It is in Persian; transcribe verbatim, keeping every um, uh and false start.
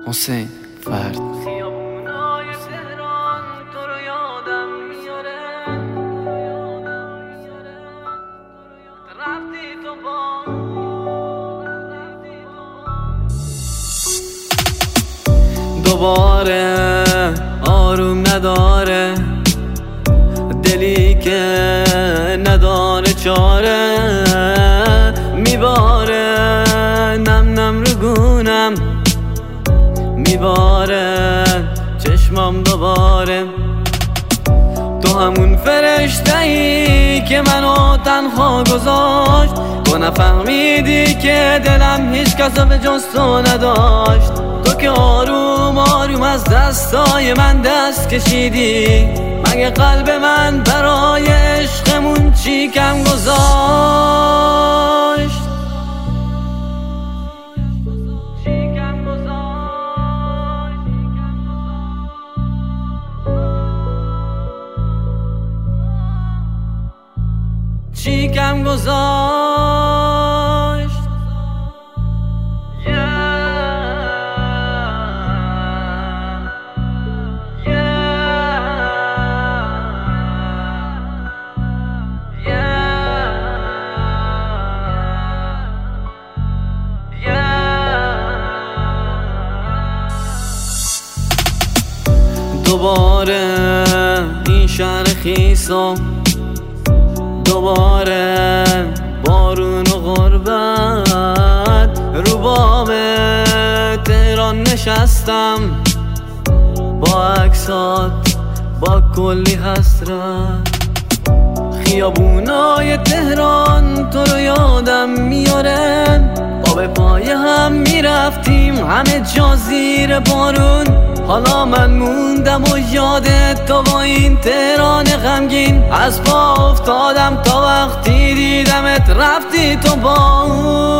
حسین فرد. خیابونای تهران تو رو یادم میاره، رفتی تو با دوباره آروم نداره، دلی که نداره چاره، میباره نم نم رو گونم، میباره چشمام دوباره. تو همون فرشته‌ای که منو تنها گذاشت، تو نفهمیدی که دلم هیچ کسو به جز تو نداشت. تو که آروم آروم از دستای من دست کشیدی، مگه قلب من برای عشقمون چی کم گذاشت؟ چی کم گذاشت؟ دوباره این شهر خیسم، دوباره بارون و غربت، رو بام تهران نشستم با عکسات، با کلی حسرت. خیابونای تهران تو رو یادم میاره، با به پای هم میرفتیم همه جا زیر بارون. حالا من موندم و یادت تو با این تهران غمگین، از پا افتادم تا وقتی دیدمت رفتی تو با اون.